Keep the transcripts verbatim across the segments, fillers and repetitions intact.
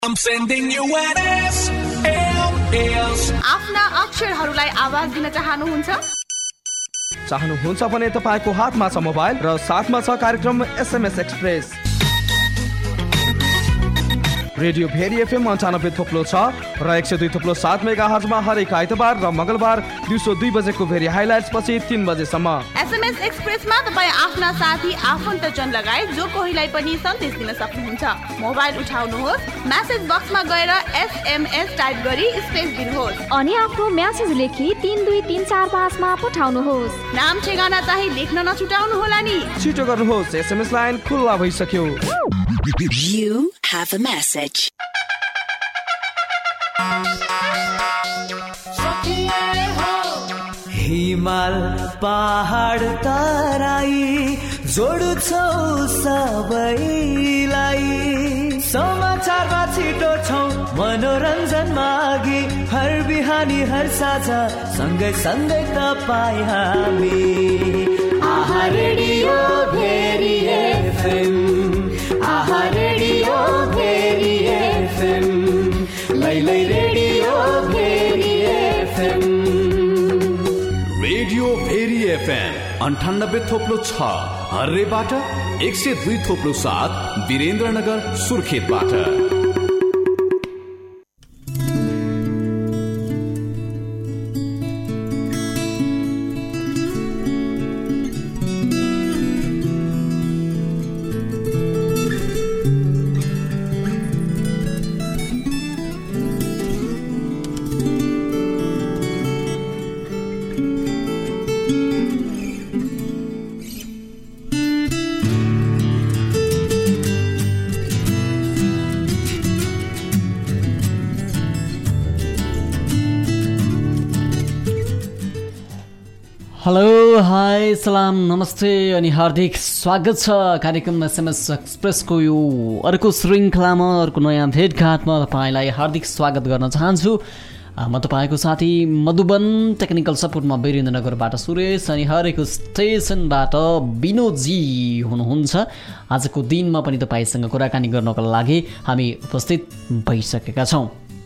I'm sending you an S M S. आफ्ना अक्षरहरूलाई आवाज दिन चाहनुहुन्छ? चाहनुहुन्छ भने तपाईको हातमा छ मोबाइल र साथमा छ कार्यक्रम SMS express. Radio Bheri FM अन्ठानब्बे थोप्लो छ र एक सय दुई थोप्लो सात मेगा हर्जमा हरेक आइतबार र मङ्गलबार दिउँसो दुई बजेको भेरी हाइलाइट्स पछि तीन बजेसम्म एसएमएस एक्सप्रेसमा तपाईँ आफ्ना साथी आफन्तजन लगायत जो कोहीलाई पनि सन्देश दिन सक्नुहुन्छ। मोबाइल उठाउनुहोस्, म्यासेज बक्समा गएर एसएमएस टाइप गरी स्पेस दिनुहोस् अनि आफ्नो म्यासेज लेखी तीन दुई तीन चार पाँचमा पठाउनुहोस्। नाम ठेगाना चाहिँ लेख्न नछुटाउनु होला नि। छिटो गर्नुहोस्, एसएमएस लाइन खुल्ला भइसक्यो। You have a message. हिमाल पहाड तराई जोड्छौ सबैलाई, समाचारमा छिटो छौ मनोरञ्जन मागी, हर बिहानी हर साझा सँगै सँगै तपाईँ हामी। आहा रेडियो भेरी एफएम, आहा रेडियो भेरी एफएम, लैलै radio Bheri FM. Radio Bheri FM अन्ठानब्बे थोप्लो छ हर्रेबाट, एक सय दुई थोप्लो सात वीरेन्द्रनगर सुर्खेतबाट। हेलो, हाई, सलाम, नमस्ते अनि हार्दिक स्वागत छ कार्यक्रम एसएमएस एक्सप्रेसको यो अर्को श्रृङ्खलामा, अर्को नयाँ भेटघाटमा तपाईँलाई हार्दिक स्वागत गर्न चाहन्छु। म तपाईँको साथी मधुबन, टेक्निकल सपोर्टमा वीरेन्द्रनगरबाट सुरेश अनि हरेक स्टेसनबाट विनोदजी हुनुहुन्छ। आजको दिनमा पनि तपाईँसँग कुराकानी गर्नको लागि हामी उपस्थित भइसकेका छौँ।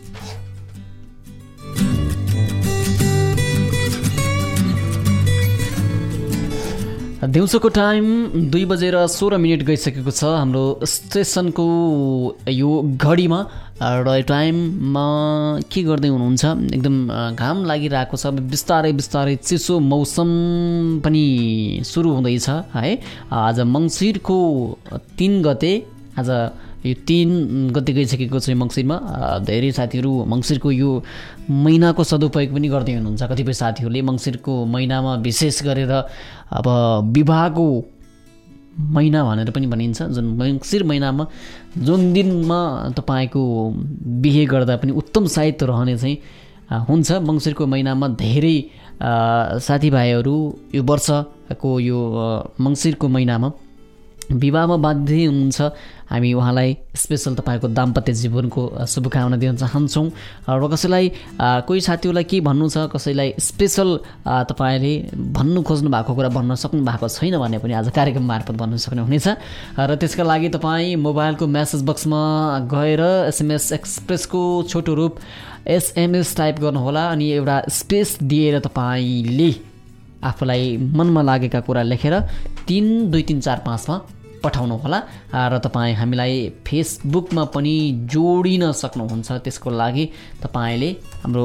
दिउँसोको टाइम दुई बजेर सोह्र मिनट गइसकेको छ हाम्रो स्टेसनको यो घडीमा र टाइममा के गर्दै हुनुहुन्छ? एकदम घाम लागिरहेको छ, बिस्तारै बिस्तारै चिसो मौसम पनि सुरु हुँदैछ है। आज मङ्सिरको तिन गते, आज यो तिन गते गइसकेको छ मङ्सिरमा। धेरै साथीहरू मङ्सिरको यो महिनाको सदुपयोग पनि गर्दै हुनुहुन्छ। कतिपय साथीहरूले मङ्सिरको महिनामा विशेष गरेर अब विवाहको महिना भनेर पनि भनिन्छ, जुन मङ्सिर महिनामा जुन दिनमा तपाईँको बिहे गर्दा पनि उत्तम साहित्य रहने चाहिँ हुन्छ। मङ्सिरको महिनामा धेरै साथीभाइहरू यो वर्षको यो मङ्सिरको महिनामा विवाहमा बाध्य हुनुहुन्छ। हामी उहाँलाई स्पेसल तपाईँको दाम्पत्य जीवनको शुभकामना दिन चाहन्छौँ। र कसैलाई कोही साथीहरूलाई के भन्नु छ, कसैलाई स्पेसल तपाईँले भन्नु खोज्नु भएको कुरा भन्न सक्नु भएको छैन भने पनि आज कार्यक्रम मार्फत भन्न सक्नुहुनेछ। र त्यसका लागि तपाईँ मोबाइलको म्यासेज बक्समा गएर एसएमएस एक्सप्रेसको छोटो रूप एसएमएस टाइप गर्नुहोला अनि एउटा स्पेस दिएर तपाईँले आफूलाई मनमा लागेका कुरा लेखेर तिन दुई तिन चार पाँचमा पठाउनु होला। र तपाईँ हामीलाई फेसबुकमा पनि जोडिन सक्नुहुन्छ। त्यसको लागि तपाईँले हाम्रो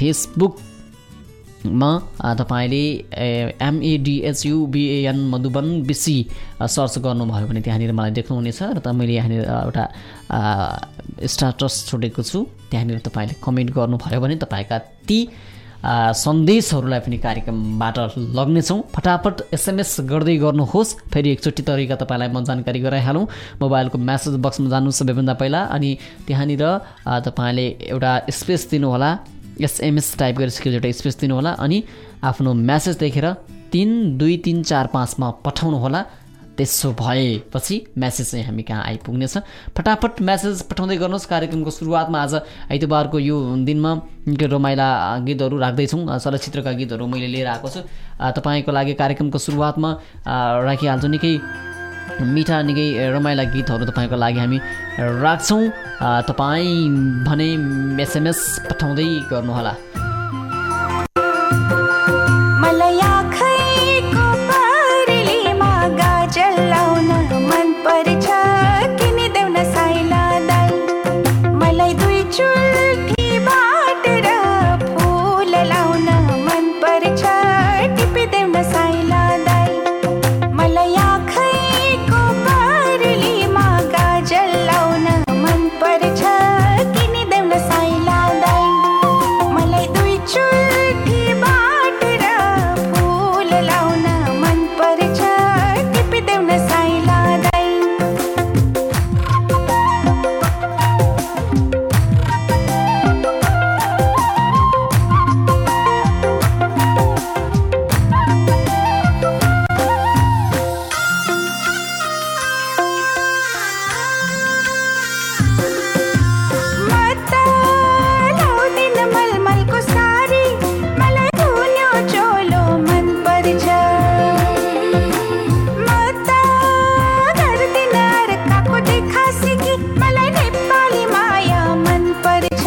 फेसबुकमा तपाईँले एमएडिएचयुबिएन मधुबन बिसी सर्च गर्नुभयो भने त्यहाँनिर मलाई देख्नुहुनेछ। र त मैले यहाँनिर एउटा स्ट्याटस छोडेको छु, त्यहाँनिर तपाईँले कमेन्ट गर्नुभयो भने तपाईँका ती सन्देशहरूलाई पनि कार्यक्रमबाट लग्नेछौँ। फटाफट एसएमएस गर्दै गर्नुहोस्। फेरि एकचोटि तरिका तपाईँलाई म जानकारी गराइहालौँ। मोबाइलको म्यासेज बक्समा जानु सबैभन्दा पहिला अनि त्यहाँनिर तपाईँले एउटा स्पेस दिनुहोला, एसएमएस टाइप गरिसकेपछि एउटा स्पेस दिनुहोला अनि आफ्नो म्यासेज देखेर तिन दुई तिन चार पाँचमा पठाउनुहोला। त्यसो भएपछि म्यासेज चाहिँ हामी कहाँ आइपुग्नेछ। फटाफट म्यासेज पठाउँदै गर्नुहोस्। कार्यक्रमको सुरुवातमा आज आइतबारको यो दिनमा निकै रमाइला गीतहरू राख्दैछौँ, चलचित्रका गीतहरू मैले लिएर आएको छु तपाईँको लागि। कार्यक्रमको सुरुवातमा राखिहाल्छु निकै मिठा निकै रमाइला गीतहरू तपाईँको लागि हामी राख्छौँ। तपाईँ भने एसएमएस पठाउँदै गर्नुहोला। मलाई आँखैको परेलीमा गाजल लाउन मन पर्छ, किनिदेऊ न साइला दाइ। मलाई दुई चुल्ठी बाटेर फुल लाउन मन पर्छ, टिपिदेऊ न साइला दाइ। मलाई आँखैको परेलीमा गाजल लाउन मन पर्छ, किनिदेऊ न साइला दाइ। मलाई दुई चुल्ठी बाटेर फुल लाउन मन पर्छ, टिपिदेऊ न साइला दाइ। मत लाउँदिन मलमलको सारी, मलाई धुन्यो चोलो मन पर्छ। मत गर्दिन अर्काको देखा सिकी, मलाई नेपाली माया मन पर्छ।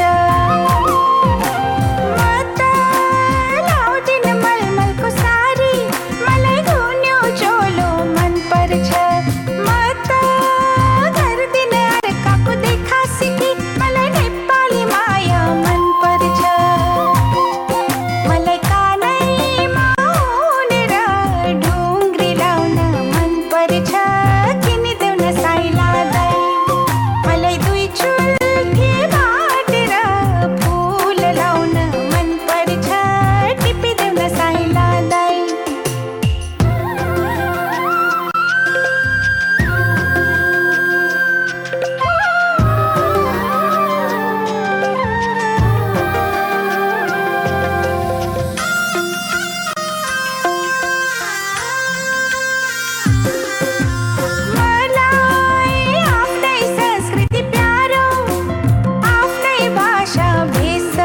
मत लाउँदिन मलमलको सारी, मलाई धुन्यो चोलो मन पर्छ। मत गर्दिन अर्काको देखा सिकी, मलाई नेपाली माया मन पर्छ। मलाई कानैमा उनेर ढुङ्ग्री लाउन मन पर्छ, किनिदेऊ न साइला दाइ। मलाई दुई चुल्ठी बाटेर फुल लाउन मन पर्छ, टिपिदेऊ न साइला दाइ। मलाई आफ्नै संस्कृति प्यारो, आफ्नै भाषा भेष।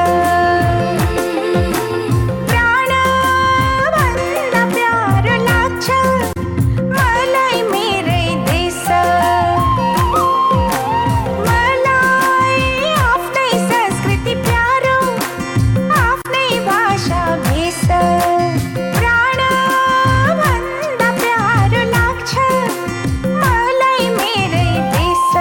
प्राणभन्दा प्यारो लाग्छ मलाई मेरै देश। मलाई आफ्नै संस्कृति प्यारो, आफ्नै भाषा भेष। प्राणभन्दा प्यारो लाग्छ मलाई मेरै देश।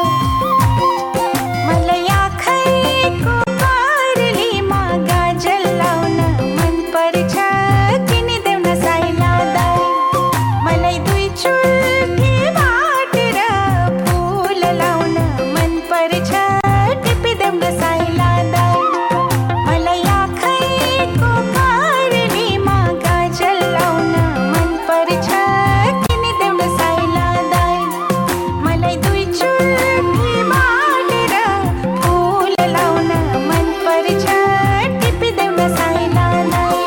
मलाई आँखैको परेलीमा गाजल लाउन मन पर्छ, किनिदेऊ न साइला दाइ। मलाई दुई चुल्ठी बाटेर फुल लाउन मन पर्छ, टिपिदेऊ न साइला दाइ। मलाई आँखैको परेलीमा गाजल लाउन मन पर्छ, किनिदेऊ न साइला दाइ। मलाई दुई चुल्ठी बाटेर फुल लाउन मन पर्छ, टिपिदेऊ न साइला दाइ।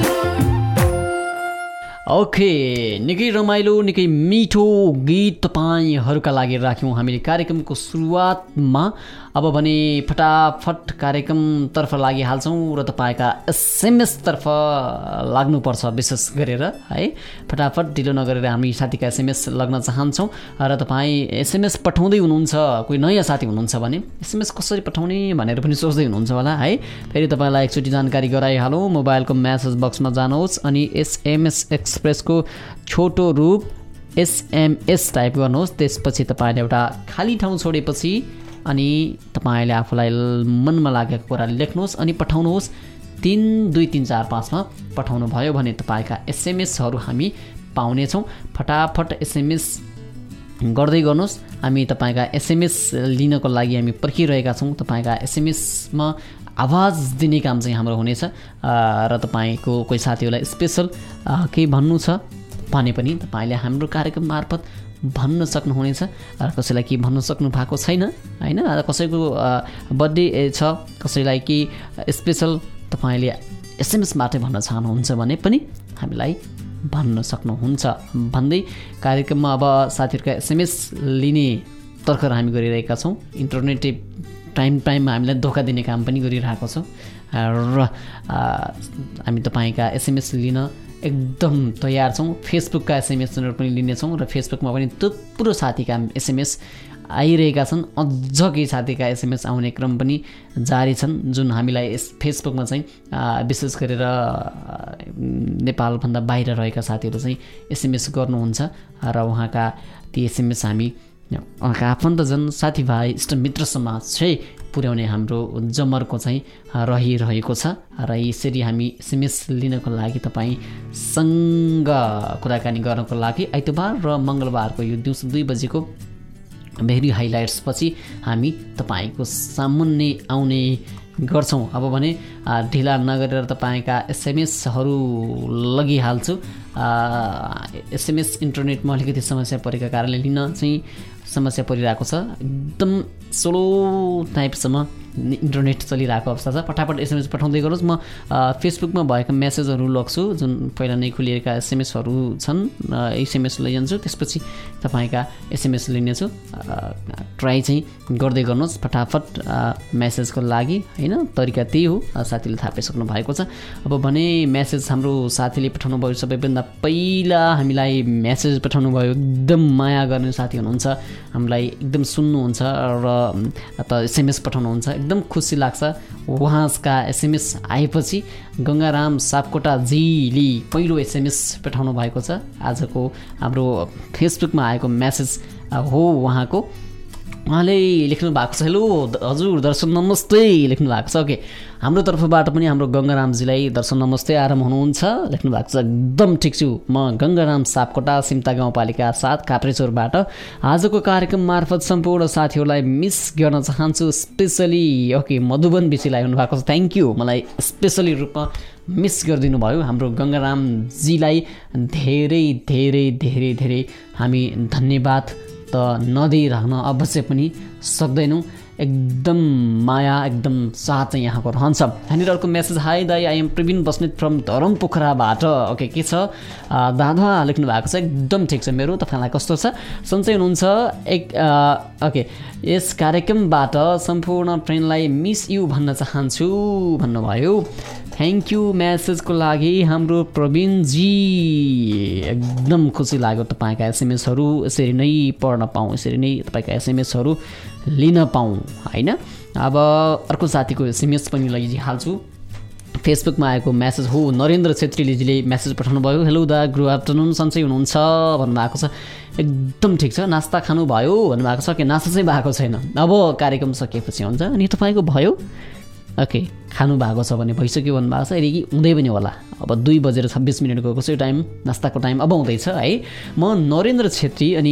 ओके, निकै रमाइलो निकै मिठो गीत तपाईँहरूका लागि राख्यौँ हामीले कार्यक्रमको सुरुवातमा। अब भने फटाफट कार्यक्रमतर्फ लागिहाल्छौँ र तपाईँका एसएमएसतर्फ लाग्नुपर्छ विशेष गरेर है। फटाफट ढिलो नगरेर हामी साथीका एसएमएस लग्न चाहन्छौँ र तपाईँ एसएमएस पठाउँदै हुनुहुन्छ। कोही नयाँ साथी हुनुहुन्छ भने एसएमएस कसरी पठाउने भनेर पनि सोच्दै हुनुहुन्छ होला है। फेरि तपाईँलाई एकचोटि जानकारी गराइहालौँ। मोबाइलको म्यासेज बक्समा जानुहोस् अनि एसएमएस एक्सप्रेसको छोटो रूप एसएमएस टाइप गर्नुहोस्। त्यसपछि तपाईँले एउटा खाली ठाउँ छोडेपछि अनि तपाईँले आफूलाई मनमा लागेको कुरा लेख्नुहोस् अनि पठाउनुहोस्। तिन दुई तिन चार पाँचमा पठाउनु भयो भने तपाईँका एसएमएसहरू हामी पाउनेछौँ। फटाफट एसएमएस गर्दै गर्नुहोस्। हामी तपाईँका एसएमएस लिनको लागि हामी पर्खिरहेका छौँ। तपाईँका एसएमएसमा आवाज दिने काम चाहिँ हाम्रो हुनेछ र तपाईँको कोही साथीहरूलाई स्पेसल केही भन्नु छ भने पनि तपाईँले हाम्रो कार्यक्रम मार्फत भन्न सक्नुहुनेछ। र कसैलाई के भन्न सक्नु भएको छैन होइन, कसैको बर्थडे छ, कसैलाई के स्पेसल तपाईँले एसएमएसबाटै भन्न चाहनुहुन्छ भने पनि हामीलाई भन्न सक्नुहुन्छ भन्दै कार्यक्रममा अब साथीहरूका एसएमएस लिने तर्खर हामी गरिरहेका छौँ। इन्टरनेट टाइम टाइममा हामीलाई धोका दिने काम पनि गरिरहेको छौँ र हामी तपाईँका एसएमएस लिन एकदम तयार छौँ। फेसबुकका एसएमएसहरू पनि लिनेछौँ र फेसबुकमा पनि थुप्रो साथीका एसएमएस आइरहेका छन्। अझ केही साथीका एसएमएस आउने क्रम पनि जारी छन्, जुन हामीलाई यस फेसबुकमा चाहिँ विशेष गरेर नेपालभन्दा बाहिर रहेका साथीहरू चाहिँ एसएमएस गर्नुहुन्छ र उहाँका ती एसएमएस हामी उहाँका आफन्तजन साथीभाइ इष्टमित्रसम्म चाहिँ पुर्याउने हाम्रो जमर्को चाहिँ रहिरहेको छ। र यसरी हामी एसएमएस लिनको लागि तपाईँसँग कुराकानी गर्नको लागि आइतबार र मङ्गलबारको यो दिउँसो दुई बजेको भेरी हाइलाइट्स पछि हामी तपाईँको सामुन्ने आउने गर्छौँ। अब भने ढिला नगरेर तपाईँका एसएमएसहरू लगिहाल्छु। एसएमएस इन्टरनेटमा अलिकति समस्या परेका कारणले लिन चाहिँ समस्या परिरहेको छ। एकदम स्लो टाइपसम्म इन्टरनेट चलिरहेको अवस्था छ। फटाफट एसएमएस पठाउँदै गर्नुहोस्। म फेसबुकमा भएका मेसेजहरू लग्छु, जुन पहिला नै खुलिएका एसएमएसहरू छन्, एसएमएस लैजान्छु, त्यसपछि तपाईँका एसएमएस लिनेछु। ट्राई चाहिँ गर्दै गर्नुहोस् फटाफट मेसेजको लागि, होइन? तरिका त्यही हो, साथीले थाहा पाइसक्नु भएको छ। अब भने मेसेज हाम्रो साथीले पठाउनु भयो, सबैभन्दा पहिला हामीलाई मेसेज पठाउनु भयो, एकदम माया गर्ने साथी हुनुहुन्छ, हामीलाई एकदम सुन्नुहुन्छ र त एसएमएस पठाउनुहुन्छ, एकदम खुसी लाग्छ। उहाँका एसएमएस आएपछि गङ्गाराम सापकोटाजीले पहिलो एसएमएस पठाउनु भएको छ। आजको हाम्रो फेसबुकमा आएको मेसेज हो उहाँको। उहाँले लेख्नु भएको छ, हेलो हजुर दर्शन नमस्ते लेख्नु भएको छ। ओके, हाम्रो तर्फबाट पनि हाम्रो गङ्गारामजीलाई दर्शन नमस्ते, आराम हुनुहुन्छ लेख्नु भएको छ। एकदम ठिक छु, म गङ्गाराम सापकोटा सिम्ता गाउँपालिका सात काभ्रेचोरबाट आजको कार्यक्रम मार्फत सम्पूर्ण साथीहरूलाई मिस गर्न चाहन्छु, स्पेसली ओके मधुबन बिसीलाई हुनुभएको छ। थ्याङ्क यू, मलाई स्पेसली रूपमा मिस गरिदिनु भयो। हाम्रो गङ्गारामजीलाई धेरै धेरै धेरै धेरै हामी धन्यवाद त नदिइरहन अवश्य पनि सक्दैनौँ। एकदम माया एकदम साथ चाहिँ यहाँको रहन्छ। यहाँनिर अर्को मेसेज, हाई दाई, I am Praveen Basnet from Dharam पोखराबाट। ओके, के छ दादा लेख्नु भएको छ। एकदम ठिक छ मेरो, तपाईँलाई कस्तो छ, सन्चै हुनुहुन्छ? एक ओके, यस कार्यक्रमबाट सम्पूर्ण फ्रेन्डलाई मिस यु भन्न चाहन्छु भन्नुभयो। थ्याङ्क यू मेसेजको लागि हाम्रो प्रवीणजी। एकदम खुसी लाग्यो तपाईँका एसएमएसहरू यसरी नै पढ्न पाऊँ, यसरी नै तपाईँका एसएमएसहरू लिन पाऊँ, होइन? अब अर्को साथीको एसएमएस पनि लगिहाल्छु। फेसबुकमा आएको मेसेज हो, नरेन्द्र छेत्रीजीले मेसेज पठाउनु भयो। हेलो दा, गुड आफ्टरनुन, सन्चै हुनुहुन्छ भन्नुभएको छ। एकदम ठिक छ, नास्ता खानुभयो भन्नुभएको छ। के नास्ता चाहिँ भएको छैन, अब कार्यक्रम सकिएपछि हुन्छ। अनि तपाईँको भयो? ओके, खानु भएको छ भने भइसक्यो भन्नुभएको छ, यदि हुँदै पनि होला। अब दुई बजेर छब्बिस मिनट गएको छ, यो टाइम नास्ताको टाइम अब हुँदैछ है। म नरेन्द्र छेत्री अनि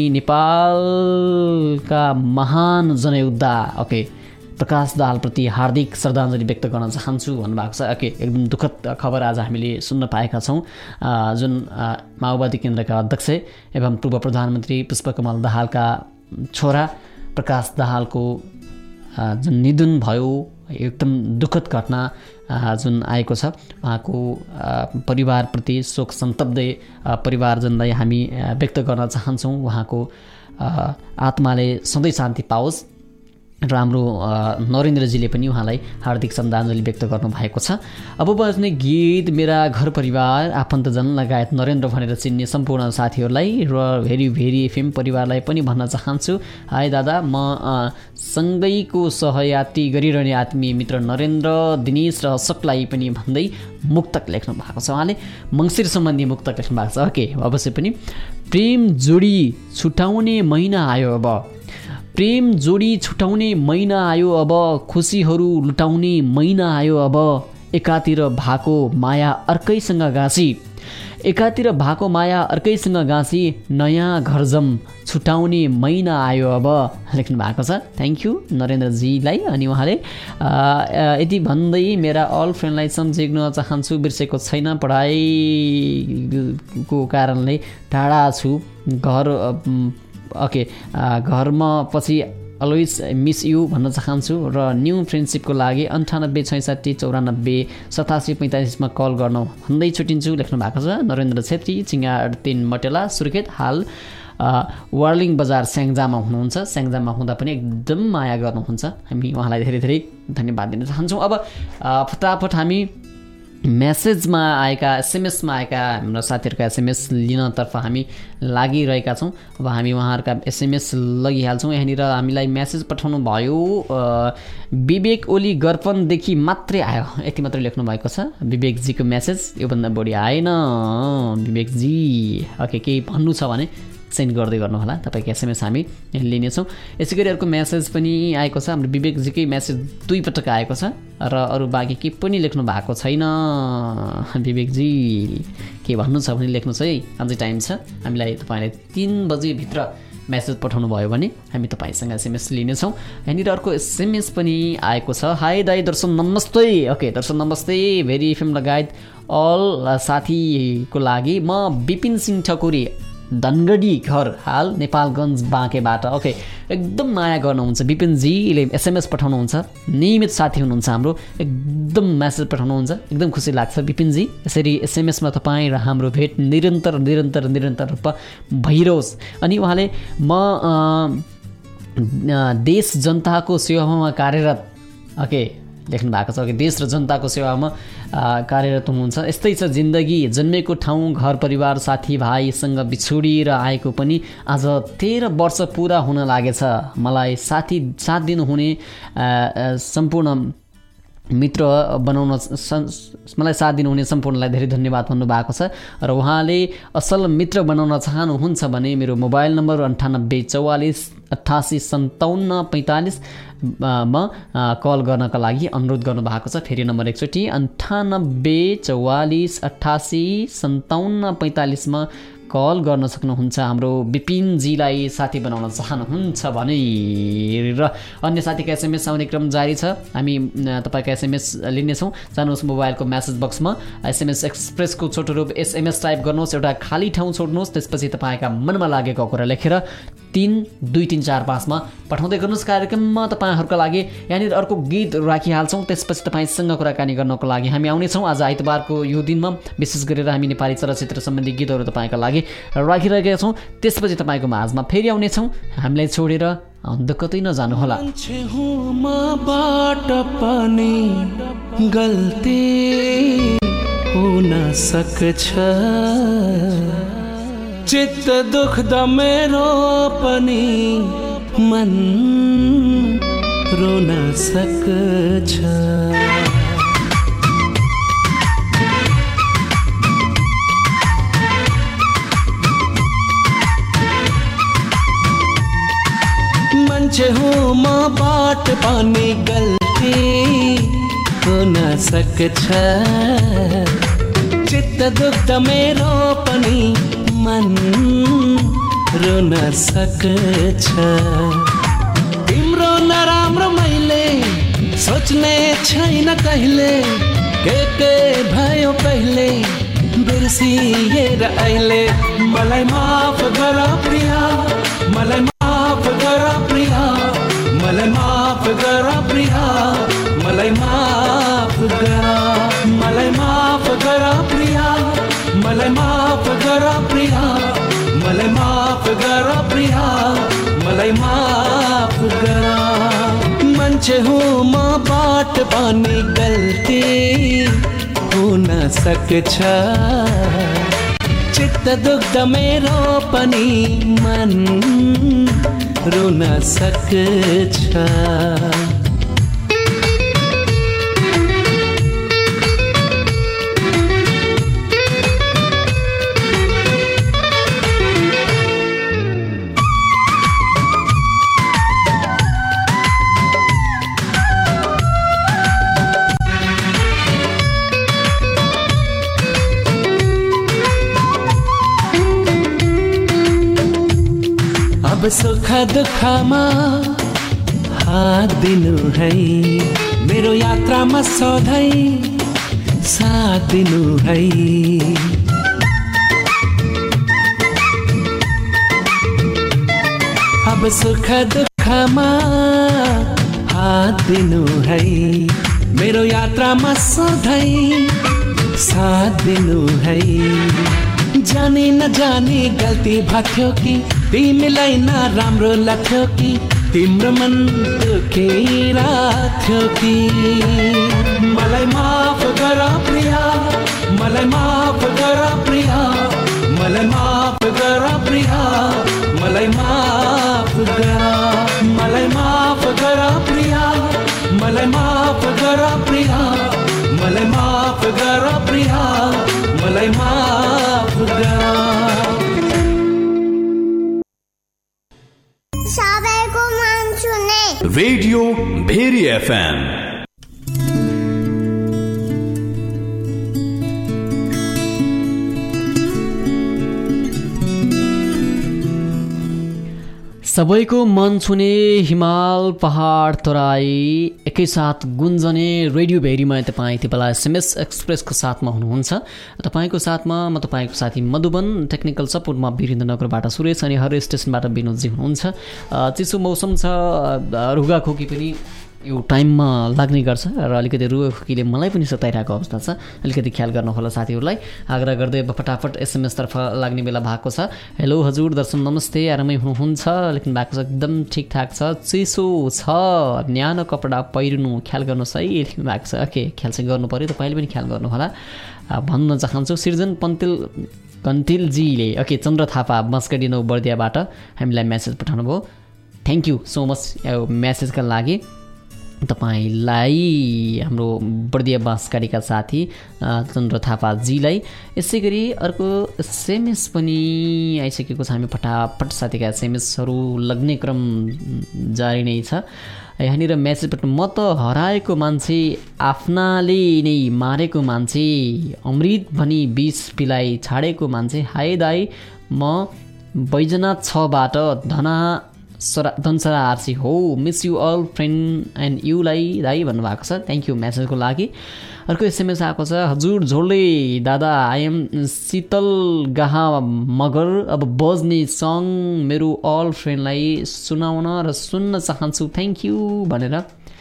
नेपालका महान जनयोद्धा ओके प्रकाश दाहालप्रति हार्दिक श्रद्धाञ्जली व्यक्त गर्न चाहन्छु भन्नुभएको छ। ओके, एकदम दुःखद खबर आज हामीले सुन्न पाएका छौँ, जुन माओवादी केन्द्रका अध्यक्ष एवं पूर्व प्रधानमन्त्री पुष्पकमल दाहालका छोरा प्रकाश दाहालको जुन निधन भयो, एकदम दुःखद घटना जुन आएको छ। उहाँको परिवारप्रति शोक सन्तप्दै परिवारजनलाई हामी व्यक्त गर्न चाहन्छौँ। उहाँको आत्माले सधैँ शान्ति पाओस् र हाम्रो नरेन्द्रजीले पनि उहाँलाई हार्दिक श्रद्धाञ्जली व्यक्त गर्नुभएको छ। अब बज्ने गीत मेरा घर परिवार आफन्तजन लगायत नरेन्द्र भनेर चिन्ने सम्पूर्ण साथीहरूलाई र भेरी भेरी एफएम परिवारलाई पनि भन्न चाहन्छु, हाई दादा, म सँगैको सहयात्री गरिरहने आत्मीय मित्र नरेन्द्र, दिनेश र अशोकलाई पनि भन्दै मुक्तक लेख्नु भएको छ। उहाँले मङ्सिर सम्बन्धी मुक्तक लेख्नु भएको छ। ओके, अवश्य पनि प्रेम जोडी छुटाउने महिना आयो, अब प्रेम जोडी छुटाउने महिना आयो, अब खुसीहरू लुटाउने महिना आयो, अब एकातिर भएको माया अर्कैसँग गाँसी, एकातिर भएको माया अर्कैसँग गाँसी, नयाँ घरजम छुटाउने महिना आयो अब लेख्नु भएको छ। थ्याङ्क यू नरेन्द्रजीलाई। अनि उहाँले यति भन्दै मेरा अल फ्रेन्डलाई सम्झिन चाहन्छु, बिर्सेको छैन, पढाइको कारणले टाढा छु, घर ओके घरमा पछि अलवेज मिस यु भन्न चाहन्छु र न्यू फ्रेन्डसिपको लागि अन्ठानब्बे छैसठी चौरानब्बे सतासी पैँतालिसमा कल गर्न भन्दै छुटिन्छु लेख्नु भएको छ। नरेन्द्र छेत्री, चिङ्गाड तिन मटेला, सुर्खेत, हाल वार्लिङ बजार स्याङ्जामा हुनुहुन्छ। स्याङ्जामा हुँदा पनि एकदम माया गर्नुहुन्छ, हामी उहाँलाई धेरै धेरै धन्यवाद दिन चाहन्छौँ। अब फटाफट हामी मेसेजमा आएका एसएमएसमा आएका हाम्रा साथीहरूका एसएमएस लिनतर्फ हामी लागिरहेका छौँ। अब हामी उहाँहरूका एसएमएस लगिहाल्छौँ। यहाँनिर हामीलाई मेसेज पठाउनु भयो विवेक ओली गर्पनदेखि मात्रै आयो, यति मात्रै लेख्नु भएको छ विवेकजीको मेसेज, योभन्दा बढी आएन विवेकजी। ओके, केही भन्नु छ भने सेन्ड गर्दै गर्नुहोला, तपाईँको एसएमएस हामी लिनेछौँ। यसै गरी अर्को मेसेज पनि आएको छ, हाम्रो विवेकजीकै मेसेज दुई पटक आएको छ र अरू बाँकी केही पनि लेख्नु भएको छैन। विवेकजी के भन्नु छ भने लेख्नुहोस् है, अझै टाइम छ। हामीलाई तपाईँले तिन बजीभित्र मेसेज पठाउनु भयो भने हामी तपाईँसँग एसएमएस लिनेछौँ। यहाँनिर अर्को एसएमएस पनि आएको छ। हाई दाई दर्शन नमस्ते। ओके दर्शन नमस्ते, भेरी एफएम लगायत अल साथीको लागि म विपिन सिंह ठकुरी धनगढी घर हाल नेपालगञ्ज बाँकेबाट। ओके, एकदम माया गर्नुहुन्छ विपिनजीले, एसएमएस पठाउनुहुन्छ, नियमित साथी हुनुहुन्छ हाम्रो, एकदम मेसेज पठाउनुहुन्छ, एकदम खुसी लाग्छ विपिनजी। यसरी एसएमएसमा तपाईँ र हाम्रो भेट निरन्तर निरन्तर निरन्तर रूपमा भइरहोस्। अनि उहाँले म देश जनताको सेवामा कार्यरत, ओके लेख्नु भएको छ कि देश र जनताको सेवामा कार्यरत हुनुहुन्छ। यस्तै छ जिन्दगी, जन्मेको ठाउँ घर परिवार साथीभाइसँग बिछोडिएर आएको पनि आज तेह्र वर्ष पुरा हुन लागेछ। मलाई साथी साथ दिनुहुने सम्पूर्ण मित्र बनाउन मलाई साथ दिनुहुने सम्पूर्णलाई धेरै धन्यवाद भन्नुभएको छ। र उहाँले असल मित्र बनाउन चाहनुहुन्छ भने मेरो मोबाइल नम्बर अन्ठानब्बे चौवालिस अठासी सन्ताउन्न पैँतालिसमा कल गर्नका लागि अनुरोध गर्नुभएको छ। फेरि नम्बर एकचोटि अन्ठानब्बे चौवालिस अठासी सन्ताउन्न पैँतालिसमा कल गर्न सक्नुहुन्छ हाम्रो विपिनजीलाई साथी बनाउन चाहनुहुन्छ भने। र अन्य साथीका एसएमएस आउने क्रम जारी छ, हामी तपाईँका एसएमएस लिनेछौँ। जानुहोस् मोबाइलको म्यासेज बक्समा एसएमएस एक्सप्रेसको छोटो रूप एसएमएस टाइप गर्नुहोस्, एउटा खाली ठाउँ छोड्नुहोस्, त्यसपछि तपाईँका मनमा लागेको कुरा लेखेर तिन दुई तिन चार पाँचमा पठाउँदै गर्नुहोस्। कार्यक्रममा तपाईँहरूका लागि यहाँनिर अर्को गीत राखिहाल्छौँ, त्यसपछि तपाईँसँग कुराकानी गर्नको लागि हामी आउनेछौँ। आज आइतबारको यो दिनमा विशेष गरेर हामी नेपाली चलचित्र सम्बन्धी गीतहरू तपाईँका लागि राखिरहेका छौँ। त्यसपछि तपाईँको माझमा फेरि आउनेछौँ। हामीलाई छोडेर अन्त कतै नजानुहोला। गल्ती हुन सक्छ, चित्त दुख्दा मेरो पनि मन रोन सक्छ। मान्छे हुँ म बाट पनि गल्ती हुन सक्छ, चित्त दुख्दा मेरो पनि मन रोन सक्छ। तिम्रो नराम्रो मैले सोच्ने छैन कहिले, के के भयो पहिले बिर्सिएर अहिले। मलाई माफ गर प्रिया, मलाई माफ गर प्रिया, मलाई माफ गर प्रिया, मलाई माफ गर, मलाई माफ गर प्रिया, मलाई माफ गर प्रिया, मलाई माफ गर प्रिया, मलाई माफ गर। मान्छे हुँ म बाट पनि गल्ती हुन सक्छ, चित्त दुख्दा मेरो पनि मन रोन सक्छ। अब सुख दुःखमा हात दिनु है, मेरो यात्रामा सधैँ साथ दिनु है। अब सुख दुःखमा हात दिनु है, मेरो यात्रामा सधैँ साथ दिनु है। जानी नजानी गल्ती भएको कि तिमीलाई नराम्रो लाग्थ्यो कि तिम्रो मन दुखिरहेको थियो कि। मलाई माफ गर प्रिया, मलाई माफ गर प्रिया मलाई माफ गर प्रिया मलाई माफ गर मलाई माफ गर प्रिया मलाई माफ गर प्रिया मलाई माफ गर प्रिया मलाई माफ गर सबैको मन सुने रेडियो भेरी एफएम। सबैको मन छुने हिमाल पहाड तराई एकैसाथ गुन्जने रेडियो भेरीमा तपाईँ यति बेला एसएमएस एक्सप्रेसको साथमा हुनुहुन्छ। तपाईँको साथमा म तपाईँको साथी मधुबन, टेक्निकल सपोर्टमा वीरेन्द्रनगरबाट सुरेश अनि हर स्टेसनबाट विनोदजी हुनुहुन्छ। चिसो मौसम छ, रुगाखोकी पनि यो टाइममा लाग्ने गर्छ र अलिकति रुगाखोकीले मलाई पनि सताइरहेको अवस्था छ। अलिकति ख्याल गर्नुहोला साथीहरूलाई आग्रह गर्दै फटाफट एसएमएसतर्फ लाग्ने बेला भएको छ। हेलो हजुर दर्शन नमस्ते, आरामै हुनुहुन्छ? लेख्नु भएको छ एकदम ठिकठाक छ, चिसो छ, न्यानो कपडा पहिरिनु ख्याल गर्नुहोस् है लेख्नु भएको छ। ओके, ख्याल चाहिँ गर्नु पऱ्यो, तपाईँले पनि ख्याल गर्नुहोला भन्न चाहन्छु। सृजन पन्तिल कन्तिलजीले ओके चन्द्र थापा मस्कडी नौ बर्दियाबाट हामीलाई मेसेज पठाउनु भयो। थ्याङ्क यू सो मच यो मेसेजका लागि। तपाईँलाई हाम्रो बर्दिया बाँसकाडीका साथी चन्द्र थापाजीलाई। यसै गरी अर्को एसएमएस पनि आइसकेको छ। हामी फटाफट साथीका एसएमएसहरू लग्ने क्रम जारी नै छ। यहाँनिर मेसेज पठाउनु, म त हराएको मान्छे आफ्नाले नै मारेको मान्छे अमृत भनी विष पिलाई छाडेको मान्छे हाय दाई म बैजनाथ छबाट धना सरा धनसरा आरसी हो miss you all friend and युलाई दाई भन्नुभएको छ। थ्याङ्क यू मेसेजको लागि। अर्को एसएमएस आएको छ, हजुर झोले दादा आई एम शीतल गाहा मगर अब बज्ने सङ मेरो अल फ्रेन्डलाई सुनाउन र सुन्न चाहन्छु थ्याङ्क यू भनेर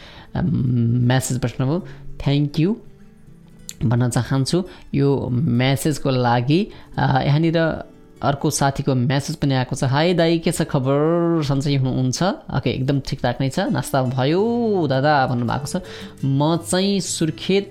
मेसेज पठाउनुभयो। थ्याङ्क यू भन्न चाहन्छु यो मेसेजको लागि। यहाँनिर अर्को साथीको मेसेज पनि आएको छ, हाई दाई के छ खबर, सन्चै हुनुहुन्छ? ओके एकदम ठिकठाक नै छ, नास्ता भयो दादा भन्नुभएको छ। म चाहिँ सुर्खेत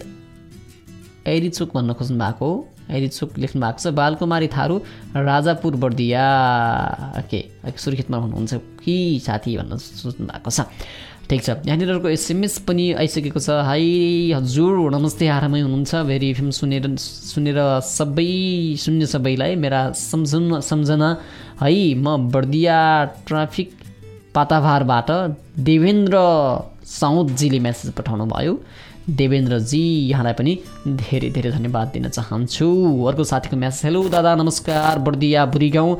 एरिचोक भन्न खोज्नु भएको हो, एरिचोक लेख्नु भएको छ। बालकुमारी थारू राजापुर बर्दिया ओके सुर्खेतमा हुनुहुन्छ कि साथी भन्न सोच्नु भएको छ। ठिक छ, यहाँनिर अर्को एसएमएस पनि आइसकेको छ। हाई हजुर नमस्ते, आरामै हुनुहुन्छ? भेरी एफएम सुनेर सुनेर सबै सुन्ने सबैलाई मेरा सम्झना सम्झना है। म बर्दिया ट्राफिक पाताभारबाट देवेन्द्र साउदजीले मेसेज पठाउनु भयो। देवेन्द्रजी यहाँलाई पनि धेरै धेरै धन्यवाद दिन चाहन्छु। अर्को साथीको मेसेज, हेलो दादा नमस्कार, बर्दिया बुढीगाउँ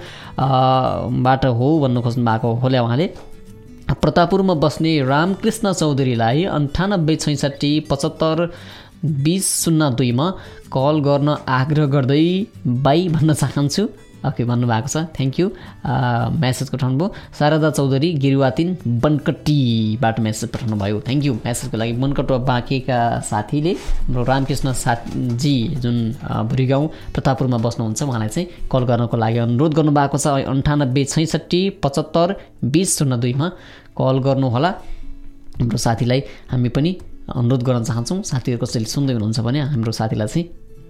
बाट हो भन्नु खोज्नु भएको होला उहाँले। प्रतापपुरमा बस्ने रामकृष्ण चौधरीलाई अन्ठानब्बे छैसठी पचहत्तर बिस शून्य दुईमा कल गर्न आग्रह गर्दै बाई भन्न चाहन्छु ओके भन्नुभएको छ। थ्याङ्क यू मेसेज पठाउनु भयो। शारदा चौधरी गिरुवातिन बनकट्टीबाट मेसेज पठाउनु भयो। थ्याङ्क यू मेसेजको लागि। बनकट बाँकेका साथीले हाम्रो रामकृष्ण साथजी जुन भुरीगाउँ प्रतापपुरमा बस्नुहुन्छ उहाँलाई चाहिँ कल गर्नको लागि अनुरोध गर्नुभएको छ। अन्ठानब्बे छैसठी पचहत्तर बिस शून्य दुईमा कल गर्नुहोला। हाम्रो साथीलाई हामी पनि अनुरोध गर्न चाहन्छौँ, साथीहरू कसैले सुन्दै हुनुहुन्छ भने हाम्रो साथीलाई चाहिँ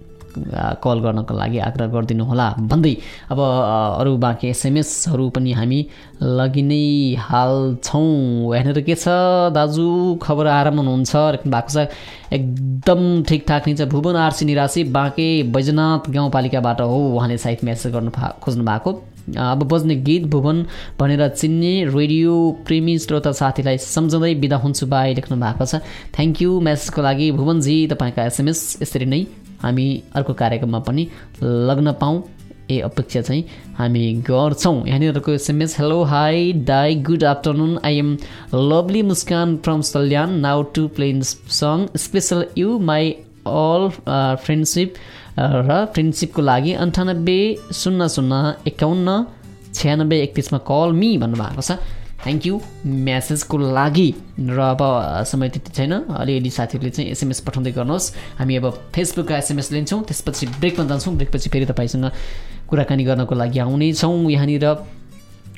कल गर्नको लागि आग्रह गरिदिनु होला भन्दै अब अरू बाँकी एसएमएसहरू पनि हामी लगि नै हाल्छौँ। यहाँनिर के छ दाजु खबर आराम हुनुहुन्छ लेख्नु भएको छ। एकदम ठिकठाक नै छ। भुवन आरसी निरासी बाँके बैजनाथ गाउँपालिकाबाट हो उहाँले सायद मेसेज गर्नु खोज्नु भएको। अब बज्ने गीत भुवन भनेर चिन्ने रेडियो प्रेमी श्रोता साथीलाई सम्झँदै बिदा हुन्छु बाई लेख्नु भएको छ। थ्याङ्क यू मेसेजको लागि भुवनजी। तपाईँका एसएमएस यसरी नै हामी अर्को कार्यक्रममा पनि लग्न पाऊँ ए अपेक्षा चाहिँ हामी गर्छौँ। यहाँनिरको एसएमएस, हेलो हाई दाई good afternoon, I am lovely Muskan from Salyan now to play song special you my all friendship र फ्रेन्डसिपको लागि अन्ठानब्बे शून्य शून्य एकाउन्न छ्यानब्बे एकतिसमा कल मी भन्नुभएको छ। थ्याङ्क यू म्यासेजको लागि। र अब समय त्यति छैन, अलिअलि साथीहरूले चाहिँ एसएमएस पठाउँदै गर्नुहोस्। हामी अब फेसबुकका एसएमएस लिन्छौँ, त्यसपछि ब्रेकमा जान्छौँ। ब्रेकपछि फेरि तपाईँसँग कुराकानी गर्नको लागि आउनेछौँ। यहाँनिर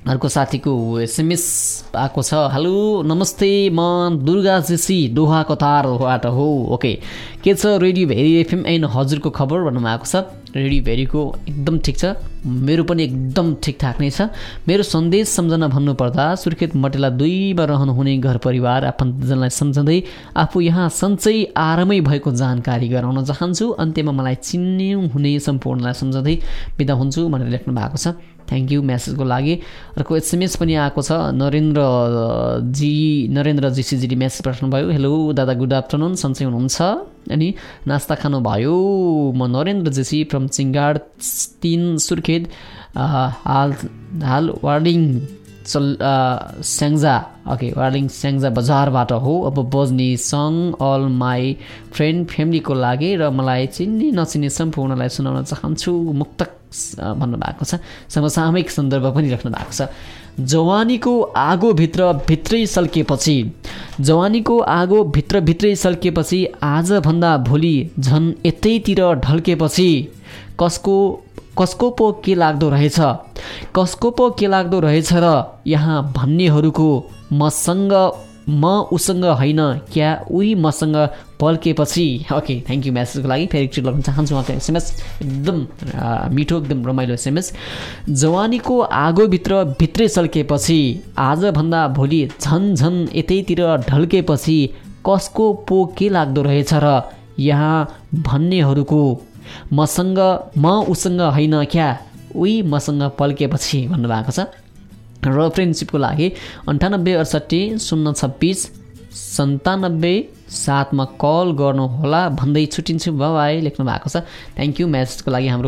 अर्को साथीको एसएमएस आएको छ। हेलो नमस्ते, म दुर्गा जेसी दोहा कतारबाट हो। ओके, के छ रेडियो भेरी एफएम एन हजुरको खबर भन्नुमा आएको छ। रेडियो भेरीको एकदम ठिक छ, मेरो पनि एकदम ठिकठाक नै छ। मेरो सन्देश सम्झना भन्नुपर्दा सुर्खेत मटेला दुईमा रहनुहुने घर परिवार आफन्तजनलाई सम्झँदै आफू यहाँ सन्चै आरामै भएको जानकारी गराउन चाहन्छु। अन्त्यमा मलाई चिन्ने हुने सम्पूर्णलाई सम्झँदै बिदा हुन्छु भनेर लेख्नु भएको छ। थ्याङ्क यू मेसेजको लागि। अर्को एसएमएस पनि आएको छ। नरेन्द्रजी नरेन्द्रजीसीजीले मेसेज पठाउनुभयो। हेलो दादा, गुड आफ्टरनुन, सन्चै हुनुहुन्छ अनि नास्ता खानुभयो? म नरेन्द्र जेसी फ्रम चिङ्गाड तिन सुर्खेत, हाल हाल वार्डिङ चल स्याङ्जा ओके वार्डिङ स्याङ्जा बजारबाट हो। अब बज्ने सङ अल माई फ्रेन्ड फ्यामिलीको लागि र मलाई चिन्ने नचिन्ने सम्पूर्णलाई सुनाउन चाहन्छु। मुक्तक भन्नुभएको छ। समसामयिक सन्दर्भ पनि राख्नु भएको छ। जवानीको आगो भित्र भित्रै सल्किएपछि जवानीको आगो भित्र भित्रै सल्किएपछि आजभन्दा भोलि झन् यतैतिर ढल्केपछि कसको कसको पो के लाग्दो रहेछ कसको पो के लाग्दो रहेछ र यहाँ भन्नेहरूको मसँग म उसँग होइन क्या उही मसँग पल्केपछि। ओके, थ्याङ्क यू मेसेजको लागि। फेरि एकचोटि लगाउन चाहन्छु उहाँको एसएमएस, एकदम मिठो, एकदम रमाइलो एसएमएस। जवानीको आगोभित्र भित्रै सल्केपछि आजभन्दा भोलि झन् झन् यतैतिर ढल्केपछि कसको पो के लाग्दो रहेछ र यहाँ भन्नेहरूको मसँग म उसँग होइन क्या उही मसँग पल्केपछि भन्नुभएको छ। र फ्रेन्डसिपको लागि अन्ठानब्बे अडसट्ठी शून्य छब्बिस सन्तानब्बे सातमा कल गर्नुहोला भन्दै छुट्टिन्छु, बाई लेख्नु भएको छ। थ्याङ्क यू मेसेजको लागि हाम्रो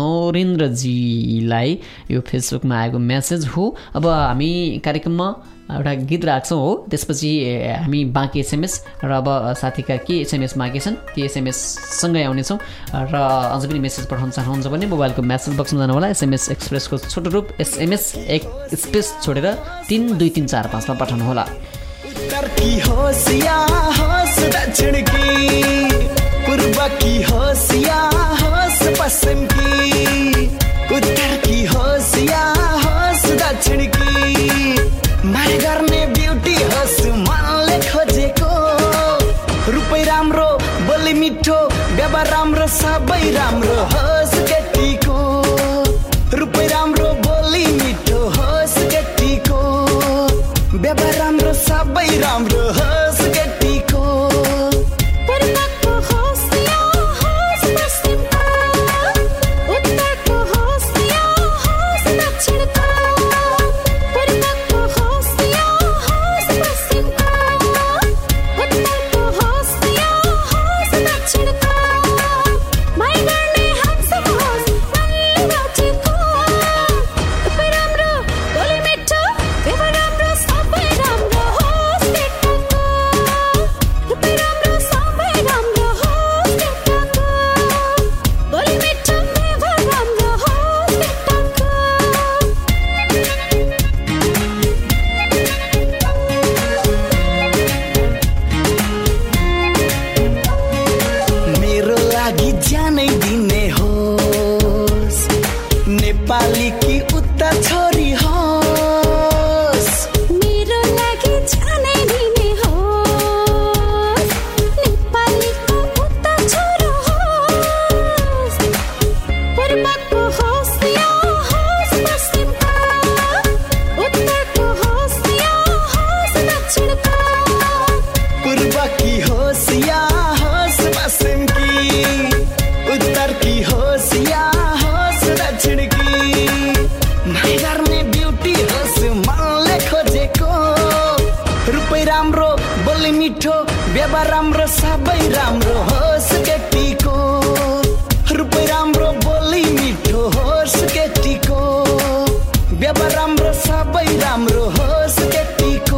नरेन्द्रजीलाई। यो फेसबुकमा आएको मेसेज हो। अब हामी कार्यक्रममा एउटा गीत राख्छौँ हो, त्यसपछि हामी बाँकी एसएमएस र अब साथीका के एसएमएस बाँकी छन् ती एसएमएससँगै आउनेछौँ। र अझ पनि मेसेज पठाउन चाहनुहुन्छ भने मोबाइलको मेसेज बक्समा जानु होला। एसएमएस एक्सप्रेसको छोटो रूप एसएमएस एक स्पेस छोडेर तिन दुई तिन चार पाँचमा पठाउनु होला। उत्तर की होस या होस दक्षिण की, पूर्व की होस या होस पश्चिम की, उत्तर की होस या होस दक्षिण की, माया गर्ने ब्युटी होस् मनले खोजेको, रुपै राम्रो बोली मिठो व्यवहार राम्रो सबै राम्रो होस् केटीको, रुपै राम्रो बोली मिठो होस् केटीको, व्यवहार राम्रो सबै राम्रो होस् केटीको। व्यवहार राम्रो सबै राम्रो होस् केटीको, रुपै राम्रो बोली मिठो होस् केटीको, व्यवहार राम्रो सबै राम्रो होस् केटीको।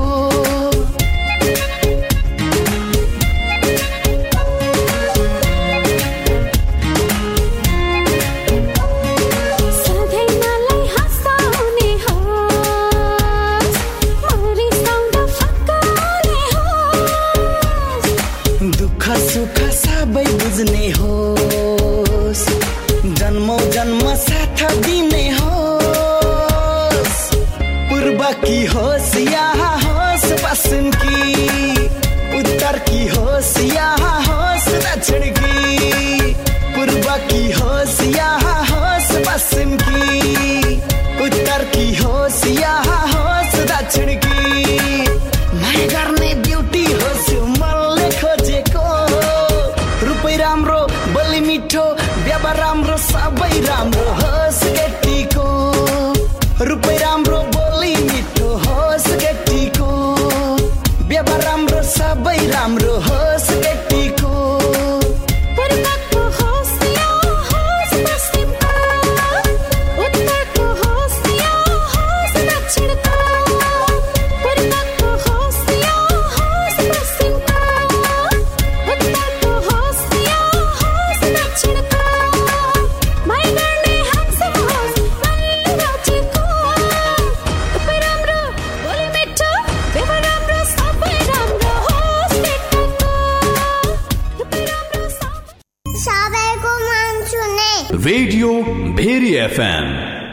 सुख सबै बुझ्ने होस्, जन्मौ जन्म साथ दिने होस्, पूर्व की होस या होस पश्चिम की, उत्तर की होस या होस दक्षिण की, पूर्व की होस या होस पश्चिम की, उत्तर की होस या होस दक्षिण की। माया गर्ने ब्युटी होस् मनले खोजेको, रूपै राम्रो बोली मिठो व्यवहार राम्रो सबै राम्रो होस् केटीको, रूपै राम्रो बोली मिठो होस् केटीको, व्यवहार राम्रो सबै राम्रो होस् केटीको। पूर्वको होस् या होस् पश्चिमको, उत्तरको होस् या होस् दक्षिणको, पूर्वको होस् या होस् पश्चिमको, उत्तरको होस् या होस् दक्षिणको। माया गर्ने handsome होस् मनले रोजेको, रूपै राम्रो बोली मिठो व्यवहार राम्रो सबै राम्रो होस् केटीको, रूपै राम्रो सबै। सबैको मन सुने रेडियो भेरी एफएम।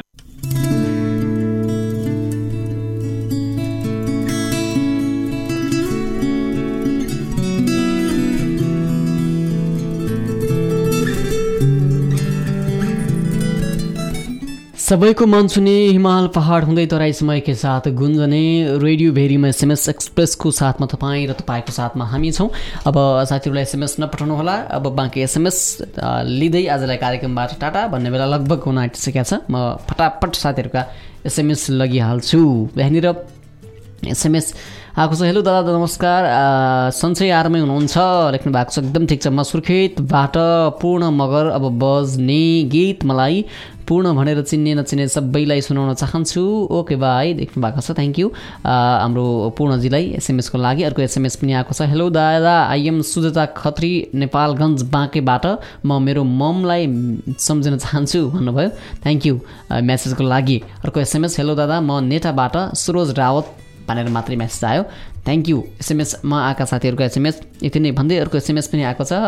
सबैको मन सुने हिमाल पहाड हुँदै तराई समयकै साथ गुन्जने रेडियो भेरीमा एसएमएस एक्सप्रेसको साथमा तपाईँ र तपाईँको साथमा हामी छौँ। अब साथीहरूलाई एसएमएस नपठाउनुहोला, अब बाँकी एसएमएस लिँदै आजलाई कार्यक्रमबाट टाटा भन्ने बेला लगभग हुन आँटिसकेको छ। म फटाफट साथीहरूका एसएमएस लगिहाल्छु। यहाँनिर एसएमएस आएको छ। हेलो दादा नमस्कार, सन्चै आरामै हुनुहुन्छ लेख्नु भएको छ। एकदम ठिक छ। म सुर्खेतबाट पूर्ण मगर अब बज्ने गीत मलाई पूर्ण भनेर चिन्ने नचिन्ने सबैलाई सुनाउन चाहन्छु। ओके भाइ लेख्नु भएको छ, थ्याङ्क यू हाम्रो पूर्णजीलाई एसएमएसको लागि। अर्को एसएमएस पनि आएको छ। हेलो दादा, आई एम सुजता खत्री, नेपालगञ्ज बाँकेबाट म मेरो ममलाई सम्झिन चाहन्छु भन्नुभयो। थ्याङ्क यू मेसेजको लागि। अर्को एसएमएस, हेलो दादा म नेटाबाट सुरोज रावत भनेर मात्रै मेसेज आयो। थ्याङ्क यू एसएमएसमा आएका साथीहरूको एसएमएस यति नै भन्दै अर्को एसएमएस पनि आएको छ।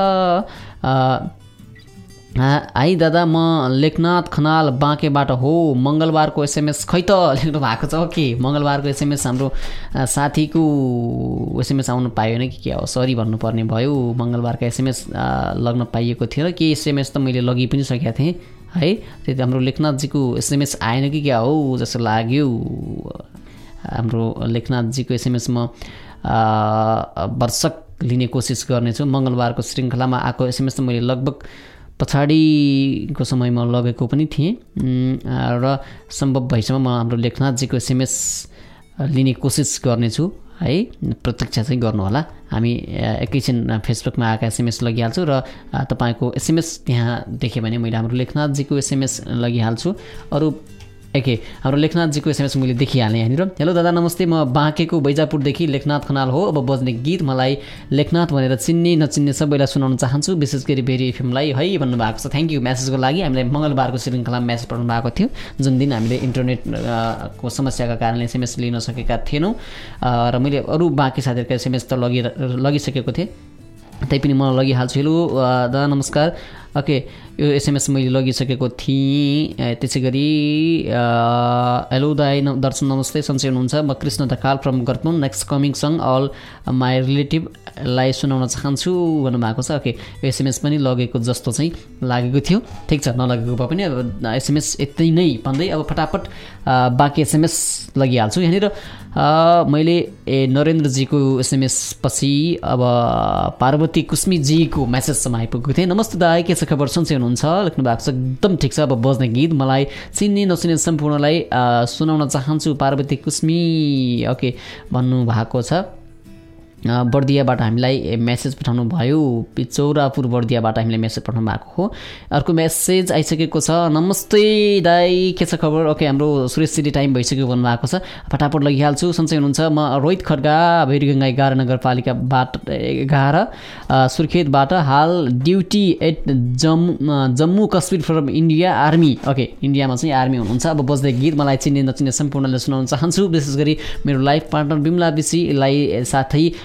हाई दादा म लेखनाथ खनाल बाँकेबाट हो, मङ्गलबारको एसएमएस खै त लेख्नु भएको छ। ओके मङ्गलबारको एसएमएस हाम्रो साथीको एसएमएस आउनु पाएन कि क्या हो, सरी भन्नुपर्ने भयो। मङ्गलबारको एसएमएस लग्न पाइएको थियो र के एसएमएस त मैले लगि पनि सकेको थिएँ है, त्यति हाम्रो लेखनाथजीको एसएमएस आएन कि क्या हो जस्तो लाग्यो। हाम्रो लेखनाथजीको एसएमएस म वर्षक लिने कोसिस गर्नेछु। मङ्गलबारको श्रृङ्खलामा आएको एसएमएस त मैले लगभग पछाडिको समयमा लगेको पनि थिएँ र सम्भव भएसम्म म हाम्रो लेखनाथजीको एसएमएस लिने कोसिस गर्नेछु है, प्रतीक्षा चाहिँ गर्नुहोला। हामी एकैछिन फेसबुकमा आएका एसएमएस लगिहाल्छु र तपाईँको एसएमएस त्यहाँ देखेँ भने मैले हाम्रो लेखनाथजीको एसएमएस लगिहाल्छु। अरू एके हाम्रो लेखनाथजीको एसएमएस मैले देखिहालेँ यहाँनिर। हेलो दादा नमस्ते, म बाँकेको बैजापुरदेखि लेखनाथ खनाल हो। अब बज्ने गीत मलाई लेखनाथ भनेर चिन्ने नचिन्ने सबैलाई सुनाउन चाहन्छु, विशेष गरी भेरी एफएमलाई है भन्नुभएको छ। थ्याङ्क यू मेसेजको लागि। हामीलाई मङ्गलबारको श्रृङ्खलामा मेसेज पठाउनु भएको थियो, जुन दिन हामीले इन्टरनेटको समस्याका कारणले एसएमएस लिन सकेका थिएनौँ र मैले अरू बाँकी साथीहरूको एसएमएस त लगि लगिसकेको थिएँ, तैपनि म लगिहाल्छु। हेलो दादा नमस्कार। ओके यो एसएमएस मैले लगिसकेको थिएँ। त्यसै गरी हेलो दाई दर्शन नमस्ते, सन्चै हुनुहुन्छ? म कृष्ण ढकाल फ्रम गरपुन, next coming song all my रिलेटिभलाई सुनाउन चाहन्छु भन्नुभएको छ। ओके यो एसएमएस पनि लगेको जस्तो चाहिँ लागेको थियो, ठिक छ नलगेको भए पनि अब एसएमएस यति नै भन्दै अब फटाफट बाँकी एसएमएस लगिहाल्छु। यहाँनिर मैले ए नरेन्द्रजीको एसएमएस पछि अब पार्वती कुस्मीजीको मेसेजसम्म आइपुगेको थिएँ। नमस्ते दाई के छ खबर, सन्चै हुनुहुन्छ? लेख्नु भएको छ। एकदम ठिक छ। अब बज्ने गीत मलाई चिन्ने नचिन्ने सम्पूर्णलाई सुनाउन चाहन्छु, पार्वती कुस्मी ओके भन्नुभएको छ। बर्दियाबाट हामीलाई मेसेज पठाउनु भयो, चौरापुर बर्दियाबाट हामीलाई मेसेज पठाउनु भएको हो। अर्को मेसेज आइसकेको छ। नमस्ते दाई के छ खबर? ओके हाम्रो सुरेश सिटी टाइम भइसक्यो भन्नुभएको छ, फटाफट लगिहाल्छु। सन्चै हुनुहुन्छ? म रोहित खड्गा भेरीगङ्गा एघार नगरपालिकाबाट एघार सुर्खेतबाट हाल duty at Jammu Jammu Kashmir from India army. Okay इन्डियामा चाहिँ आर्मी हुनुहुन्छ। अब बज्दै गीत मलाई चिन्ने नचिन्ने सम्पूर्णले सुनाउन चाहन्छु, विशेष गरी मेरो लाइफ पार्टनर बिमला बिसीलाई साथै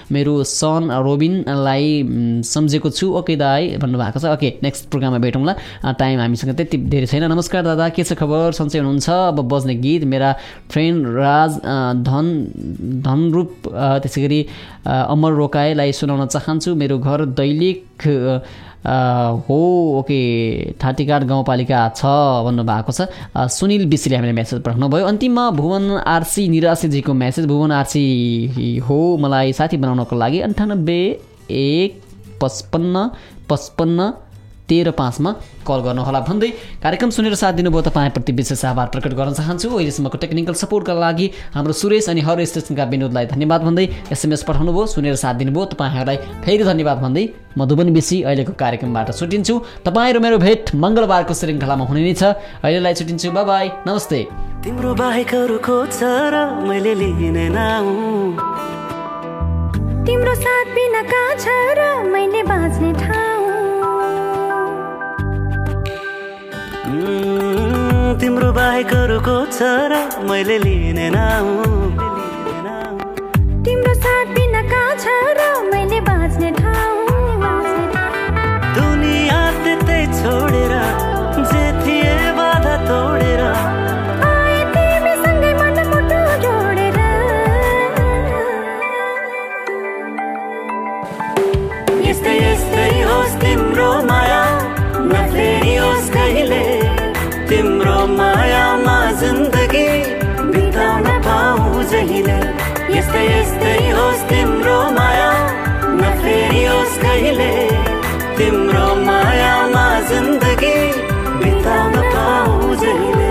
मेरो सन रोबिनलाई सम्झेको छु। ओके दाई भन्नुभएको छ। ओके नेक्स्ट प्रोग्राममा भेटौँला, टाइम हामीसँग त्यति धेरै छैन। नमस्कार दादा, के छ खबर, सन्चै हुनुहुन्छ? अब बज्ने गीत मेरा फ्रेन्ड राज धन धनरूप त्यसै गरी अमर रोकाएलाई सुनाउन चाहन्छु। मेरो घर दैलेख हो। ओके ठाटीघाट गाउँपालिका छ भन्नुभएको छ। सुनिल विसीले हामीले मेसेज पठाउनु भयो। अन्तिममा भुवन आरसी निराशीजीको मेसेज, भुवन आरसी हो मलाई साथी बनाउनको लागि अन्ठानब्बे एक पचपन्न पचपन्न तेह्र पाँचमा कल गर्नुहोला भन्दै कार्यक्रम सुनेर साथ दिनुभयो तपाईँप्रति विशेष आभार प्रकट गर्न चाहन्छु। अहिलेसम्मको टेक्निकल सपोर्टका लागि हाम्रो सुरेश अनि हर स्टेसनका विनोदलाई धन्यवाद भन्दै एसएमएस पठाउनु भयो, सुनेर साथ दिनुभयो तपाईँहरूलाई फेरि धन्यवाद भन्दै मधुबन बेसी अहिलेको कार्यक्रमबाट छुटिन्छु। तपाईँ र मेरो भेट मङ्गलबारको श्रृङ्खलामा हुने नै छ। अहिलेलाई छुटिन्छु, बाई बाई, नमस्ते। तिम्रो बाहेक अरूको छ र मैले लिने नाउ, तिम्रो साथ बिना कहाँ छ र मैले बाँच्ने ठाउँ, तिम्रो बाहेक अरूको छ र मैले लिने नाउ, तिम्रो साथ बिना कहाँ छ र मैले बाँच्ने ठाउँ, दुनिया त्यतै छोडेर जे थिए बाधा तोडेर आए तिमीसँगै मन मुटु जोडेर, यस्तै यस्तै होस् तिम्रो माया नफेरियोस् कहिले, तिम्रो मायामा जिन्दगी बिताउन पाऊँ जहिले, यस्तै यस्तै होस् तिम्रो माया नफेरियोस् कहिले, तिम्रो मायामा जिन्दगी बिताउन पाऊँ जहिले।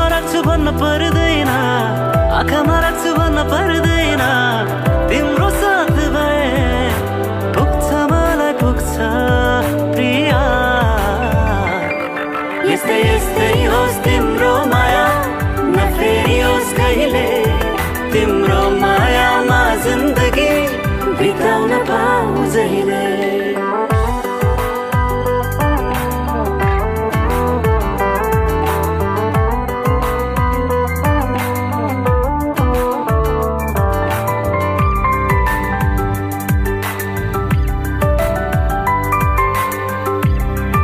पर्दैन आँखामा राख्छु भन्न पर्दैन, तिम्रो